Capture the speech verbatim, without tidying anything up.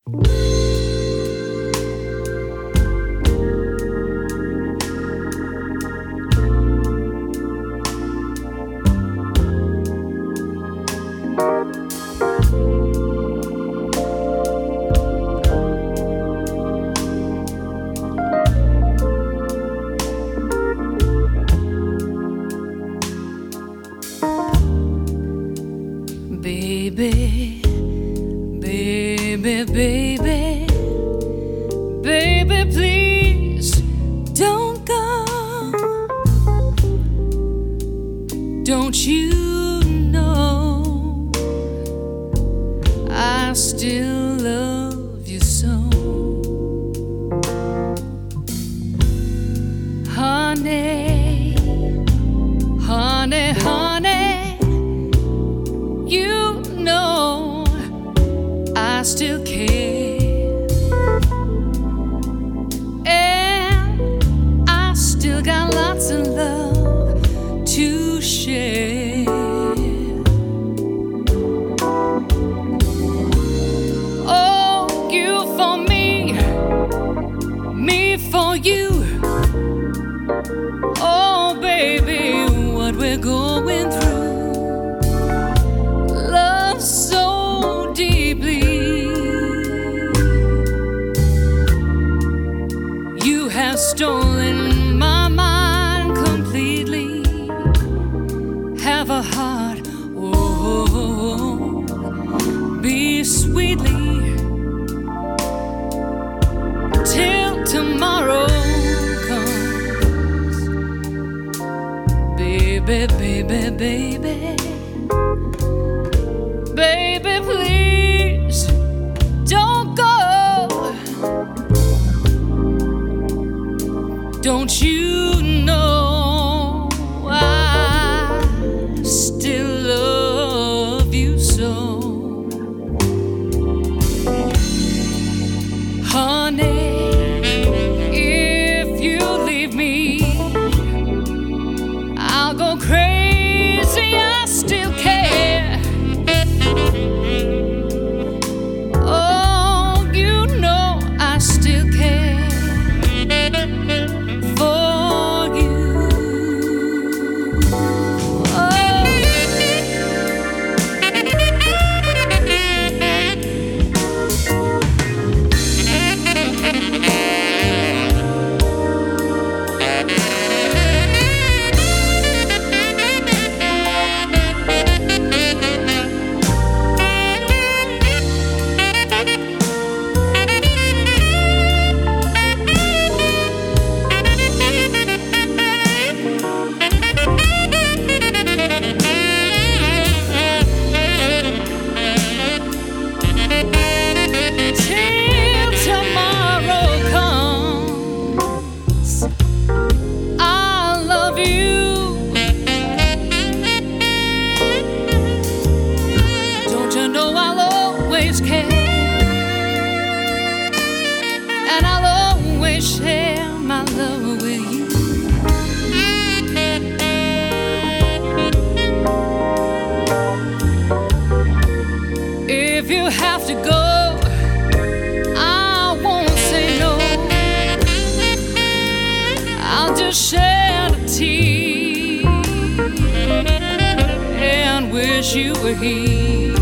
Baby, baby, baby, baby, please don't go. Don't you know I still love you so? Honey, honey, honey, you know I still care, and I still got lots of love to share. Oh, you for me, me for you. Oh, baby, what we're going through, love so deeply. You have stolen my mind completely. Have a heart, oh, be sweetly till tomorrow comes. Baby, baby, baby, baby, please don't go. Don't you know I still love you so? Honey, if you leave me, I'll go crazy. I still care. Oh, you know I still care for you. Till tomorrow comes, I love you. Don't you know I'll always care, and I'll always share my love with you. If you have to go, I won't say no. I'll just shed a tear and wish you were here.